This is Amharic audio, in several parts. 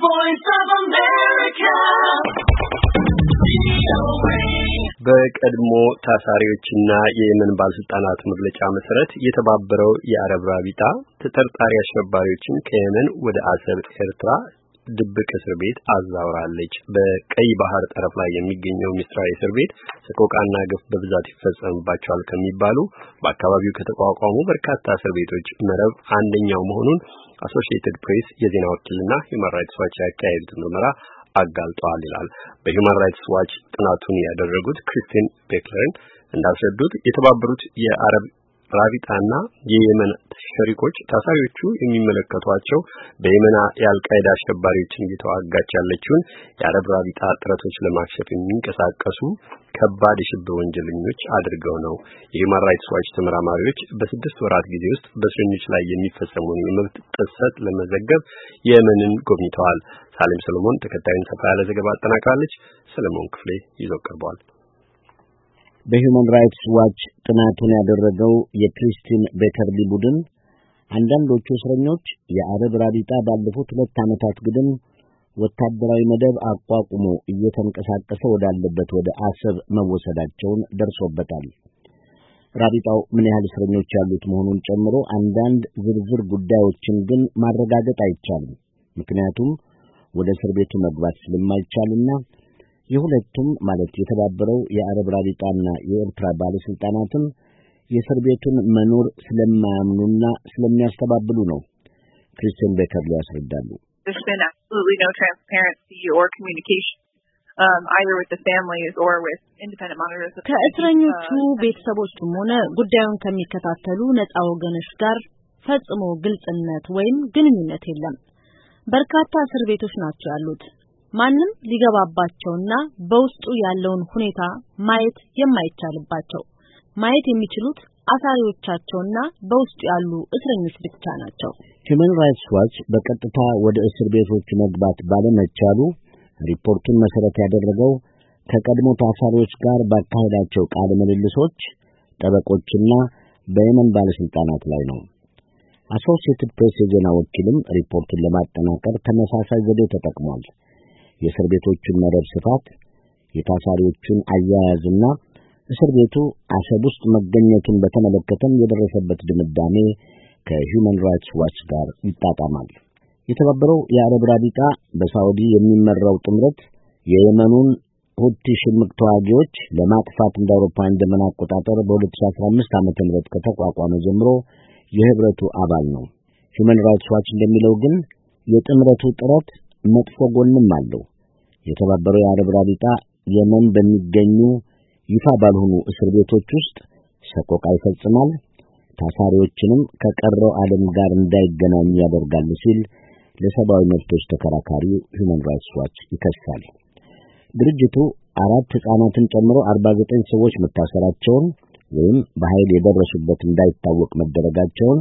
voice of America. በቀድሞ ታሳሪዎችና የየመን ባለስልጣናት መግለጫ መሰረት የተባበረው የአረብ ራቢጣ ተጠርጣሪ አሸባሪዎችን ከየመን ወደ አሰብ ኤርትራ ድብቅ እስር ቤት አዛውራለች። በቀይ ባህር ጠረፍ ላይ የሚገኘው ሚስጥራዊ እስር ቤት ሰቆቃና ግፍ በብዛት ይፈጸምባቸዋል ከሚባሉ በአካባቢው ከተቋቋሙ በርካታ እስር ቤቶች መረብ አንደኛው መሆኑን አሶሺየትድ ፕሬስ የዜና ወኪልና ሂውማን ራይትስ ዋች ያካሄዱት ምርመራ አጋልጧል ይላል። በሂውማን ራይትስ ዋች ጥናቱን ያደረጉት ክሪስቲን ቤክለርን እንዳስረዱት የተባበሩት የአረብ ራቢጣና የየመን ሸሪኮች ታሳሪዎቹ የሚመለከቷቸው በየመን የአልቃይዳ አሸባሪዎችን እየተዋጋች ያለችውን የአረብ ራቢጣ ጥረቶች ለማክሸፍ የሚንቀሳቀሱ ከባድ የሽብር ወንጀለኞች አድርገው ነው። የሂውማን ራይትስ ዋች ተመራማሪዎች በ6 ወራት ጊዜ ውስጥ በእስረኞች ላይ የሚፈጸመውን የመብት ጥሰት ለመዘገብ የየመንን ጎብኝተዋል። ሳሌም ሰሎሞን ተከታዩን ሰፋ ያለ ዘገባ አጠናቅራለች። ሰለሞን ክፍሌ ይዞ ቀርቧል። በሂውማን ራይትስ ዋች ጥናቱን ያደረገው የክሪስቲን ቤከርሊ ቡድን አንዳንዶቹ እስረኞች የአረብ ራቢጣ ባለፉት 2 ዓመታት ግድም ወታደራዊ መደብ አቋቁሞ እየተንቀሳቀሰ ወዳለበት ወደ አሰብ መወሰዳቸውን ደርሶበታል። ራቢጣው ምን ያህል እስረኞች ያሉት መሆኑን ጨምሮ አንዳንድ ዝርዝር ጉዳዮችን ግን ማረጋገጥ አይቻልም። ምክንያቱም ወደ እስር ቤቱ መግባት ስለማይቻልና የሁለቱም ማለት የተባበረው የአረብ ራቢጣና የኤርትራ ባለስልጣናትም የእስር ቤቱን መኖር ስለማያምኑና ስለሚያስተባብሉ ነው። ክሪስቲን ቤከርሊ ያስረዳሉ። There's been absolutely no transparency or communication either with the families or with independent monitors. ከእስረኞቹ ቤተሰቦችም ሆነ ጉዳዩን ከሚከታተሉ ነፃ ወገኖች ጋር ፈጽሞ ግልጽነት ወይም ግንኙነት የለም። በርካታ እስር ቤቶች ናቸው ያሉት። ማንም ሊገባባቸውና በውስጡ ያለውን ሁኔታ ማየት የማይቻልባቸው ማየት የሚችሉት አሳሪዎቻቸውና በውስጡ ያሉ እስረኞች ብቻ ናቸው። ሂውማን ራይትስ ዋች በቀጥታ ወደ እስር ቤቶች መግባት ባለመቻሉ ሪፖርቱን መሰረት ያደረገው ከቀድሞ ታሳሪዎች ጋር ባካሄዳቸው ቃለ ምልልሶች ጠበቆችና በየመን ባለስልጣናት ላይ ነው። አሶሺየትድ ፕሬስ የዜና ወኪልም ሪፖርቱን ለማጠናቀር ተመሳሳይ ዘዴ ተጠቅሟል። የእስር ቤቶችን መረብ ስፋት፣ የታሳሪዎችን አያያዝና እስር ቤቱ አሰብ ውስጥ መገኘቱን በተመለከተም የደረሰበት ድምዳሜ ከሂውማን ራይትስ ዋች ጋር ይጣጣማል። የተባበረው የአረብ ራቢጣ በሳዑዲ የሚመራው ጥምረት የየመኑን ሁቲ ሽምቅ ተዋጊዎች ለማጥፋት እንደ አውሮፓውያን ዘመን አቆጣጠር በ2015 ዓ.ም ከተቋቋመ ጀምሮ የህብረቱ አባል ነው። ሂውማን ራይትስ ዋች እንደሚለው ግን የጥምረቱ ጥረት መጥፎ ጎንም አለው። የተባበረው የአረብ ራቢጣ የመን በሚገኙ ይፋ ባልሆኑ እስር ቤቶች ውስጥ ሰቆቃ ይፈጽማል፣ ታሳሪዎችንም ከቀረው ዓለም ጋር እንዳይገናኙ ያደርጋል ሲል ለሰብአዊ መብቶች ተከራካሪው ሂውማን ራይትስ ዋች ይከሳል። ድርጅቱ 4 ሕፃናትን ጨምሮ 49 ሰዎች መታሰራቸውን ወይም በኃይል የደረሱበት እንዳይታወቅ መደረጋቸውን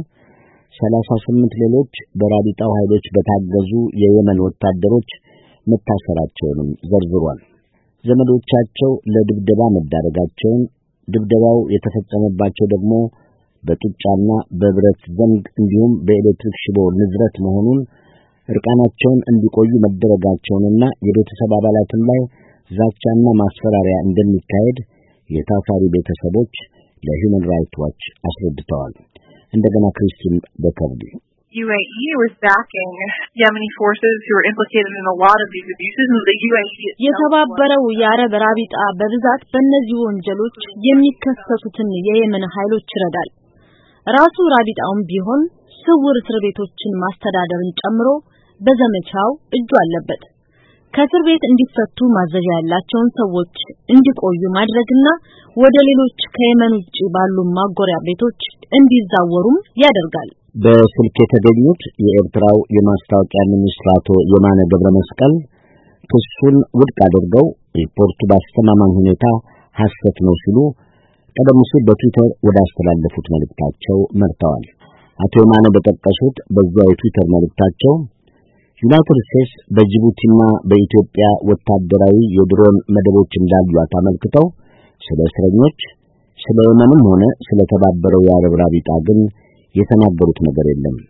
38 ሌሎች በራቢጣው ኃይሎች በታገዙ የየመን ወታደሮች መታሰራቸውንም ዘርዝሯል። ዘመዶቻቸው ለድብደባ መዳረጋቸውን፣ ድብደባው የተፈጸመባቸው ደግሞ በጡጫና በብረት ዘንግ እንዲሁም በኤሌክትሪክ ሽቦ ንዝረት መሆኑን፣ እርቃናቸውን እንዲቆዩ መደረጋቸውንና የቤተሰብ አባላትም ላይ ዛቻና ማስፈራሪያ እንደሚካሄድ የታሳሪ ቤተሰቦች ለሂውማን ራይትስ ዋች አስረድተዋል። እንደገና ክሪስቲን ቤከርሊ UAE was backing Yemeni forces who were implicated in a lot of these abuses, and the UAE የተባበረው የአረብ ራቢጣ በብዛት በእነዚህ ወንጀሎች የሚከሰሱትን የየመን ኃይሎች ይረዳል። ራሱ ራቢጣውም ቢሆን ስውር እስር ቤቶችን ማስተዳደርን ጨምሮ በዘመቻው እጁ አለበት። ከእስር ቤት እንዲፈቱ ማዘዣ ያላቸውን ሰዎች እንዲቆዩ ማድረግና ወደ ሌሎች ከየመን ውጪ ባሉ ማጎሪያ ቤቶች እንዲዛወሩም ያደርጋል። በስልክ የተገኙት የኤርትራው የማስታወቂያ ሚኒስትር አቶ የማነ ገብረመስቀል ክሱን ውድቅ አድርገው ሪፖርቱ በአስተማማኝ ሁኔታ ሐሰት ነው ሲሉ ቀደም ሲል በትዊተር ወደ አስተላለፉት መልእክታቸው መርተዋል። አቶ የማነ በጠቀሱት በዚያው የትዊተር መልእክታቸው ዩናይትድ ስቴትስ በጅቡቲና በኢትዮጵያ ወታደራዊ የድሮን መደቦች እንዳሏት አመልክተው ስለ እስረኞች ስለ የመንም ሆነ ስለ ተባበረው የአረብ ራቢጣ ግን የተናገሩት ነገር የለም።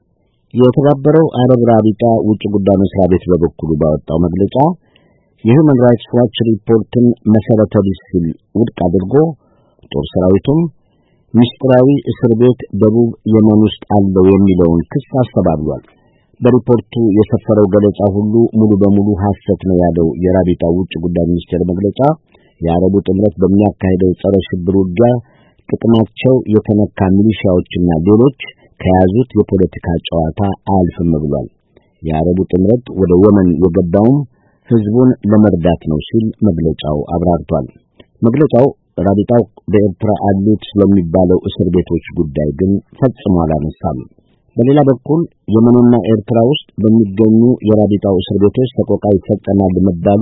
የተባበረው አረብ ራቢጣ ውጭ ጉዳይ መስሪያ ቤት በበኩሉ ባወጣው መግለጫ የሁማን ራይትስ ዋች ሪፖርትን መሰረተ ቢስ ሲል ውድቅ አድርጎ ጦር ሰራዊቱም ምስጢራዊ እስር ቤት ደቡብ የመን ውስጥ አለው የሚለውን ክስ አስተባብሏል። በሪፖርቱ የሰፈረው ገለጻ ሁሉ ሙሉ በሙሉ ሐሰት ነው ያለው የራቢጣው ውጭ ጉዳይ ሚኒስቴር መግለጫ የአረቡ ጥምረት በሚያካሂደው ጸረ ሽብር ውጊያ ጥቅማቸው የተነካ ሚሊሻዎችና ሌሎች ከያዙት የፖለቲካ ጨዋታ አልፈም ብሏል። የአረቡ ጥምረት ወደ የመን የገባውም ህዝቡን ለመርዳት ነው ሲል መግለጫው አብራርቷል። መግለጫው ራቢጣው በኤርትራ አሉት ስለሚባለው እስር ቤቶች ጉዳይ ግን ፈጽሞ አላነሳም። በሌላ በኩል የመንና ኤርትራ ውስጥ በሚገኙ የራቢጣው እስር ቤቶች ሰቆቃ ይፈጸማል ለመባሉ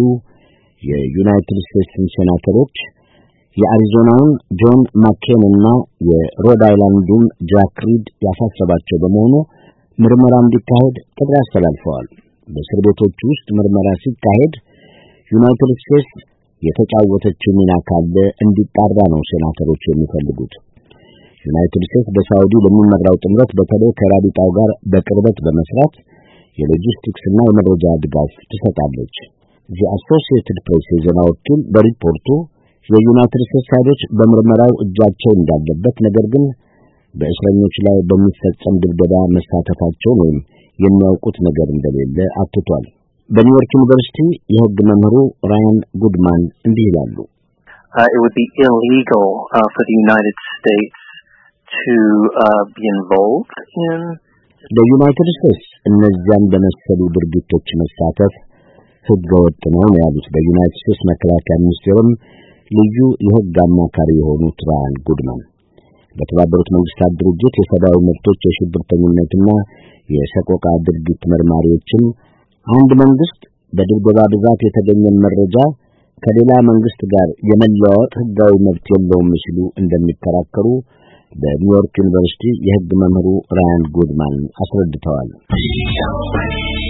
የዩናይትድ ስቴትስ ሴናተሮች የአሪዞናውን ጆን ማኬንና የሮድ አይላንዱን ጃክ ሪድ ያሳሰባቸው በመሆኑ ምርመራ እንዲካሄድ ጥሪ አስተላልፈዋል። በእስር ቤቶች ውስጥ ምርመራ ሲካሄድ ዩናይትድ ስቴትስ የተጫወተችው ሚና ካለ እንዲጣራ ነው ሴናተሮች የሚፈልጉት። ዩናይትድ ስቴትስ በሳውዲ ለሚመራው ጥምረት በተለይ ከራቢጣው ጋር በቅርበት በመስራት የሎጂስቲክስና የመረጃ ድጋፍ ትሰጣለች። የአሶሲኤትድ ፕሬስ የዜና ወኪል በሪፖርቱ የዩናይትድ ስቴትስ ኃይሎች በምርመራው እጃቸው እንዳለበት ነገር ግን በእስረኞች ላይ በሚፈጸም ድብደባ መሳተፋቸውን ወይም የሚያውቁት ነገር እንደሌለ አትቷል። በኒውዮርክ ዩኒቨርሲቲ የሕግ መምህሩ ራያን ጉድማን እንዲህ ይላሉ። It would be illegal for the United States to be involved in ለዩናይትድ ስቴትስ እነዚያን በመሰሉ ድርጊቶች መሳተፍ ሕገወጥ ነው ያሉት በዩናይትድ ስቴትስ መከላከያ ሚኒስቴርም ልዩ የሕግ አማካሪ የሆኑት ራያን ጉድማን በተባበሩት መንግስታት ድርጅት የሰብአዊ መብቶች የሽብርተኝነትና የሰቆቃ ድርጊት መርማሪዎችም አንድ መንግስት በድብደባ ብዛት የተገኘን መረጃ ከሌላ መንግስት ጋር የመለዋወጥ ሕጋዊ መብት የለውም ሲሉ እንደሚከራከሩ በኒውዮርክ ዩኒቨርሲቲ የሕግ መምህሩ ራያን ጉድማን አስረድተዋል።